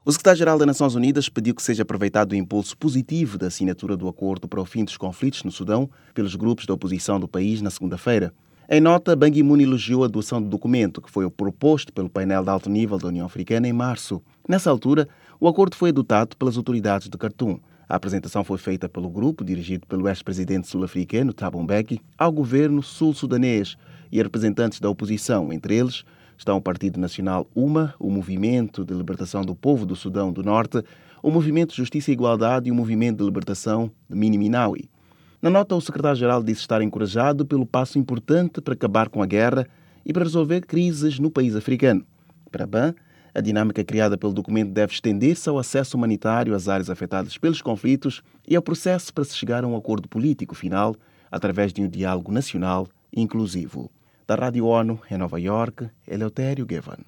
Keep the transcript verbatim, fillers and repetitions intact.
O secretário-geral das Nações Unidas pediu que seja aproveitado o impulso positivo da assinatura do acordo para o fim dos conflitos no Sudão pelos grupos da oposição do país na segunda-feira. Em nota, Ban Ki-moon elogiou a adoção do documento, que foi proposto pelo painel de alto nível da União Africana em março. Nessa altura, o acordo foi adotado pelas autoridades de Khartoum. A apresentação foi feita pelo grupo, dirigido pelo ex-presidente sul-africano Thabo Mbeki, ao governo sul-sudanês e a representantes da oposição. Entre eles estão o Partido Nacional UMA, o Movimento de Libertação do Povo do Sudão do Norte, o Movimento Justiça e Igualdade e o Movimento de Libertação de Minimi-Naui. Na nota, o secretário-geral disse estar encorajado pelo passo importante para acabar com a guerra e para resolver crises no país africano. Para Ban, a dinâmica criada pelo documento deve estender-se ao acesso humanitário às áreas afetadas pelos conflitos e ao processo para se chegar a um acordo político final através de um diálogo nacional inclusivo. Da Rádio ONU, em Nova Iorque, Eleutério Gavan.